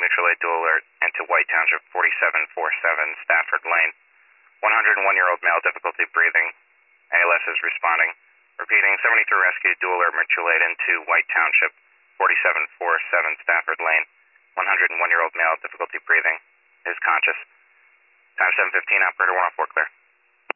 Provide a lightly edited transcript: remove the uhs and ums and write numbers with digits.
mutual aid dual alert into White Township, 4747 Stafford Lane. 101-year-old male, difficulty breathing. ALS is responding. Repeating, 73 rescue dual alert mutual aid into White Township, 4747 Stafford Lane. 101-year-old male, difficulty breathing, is conscious. Time 7:15, operator 104, clear.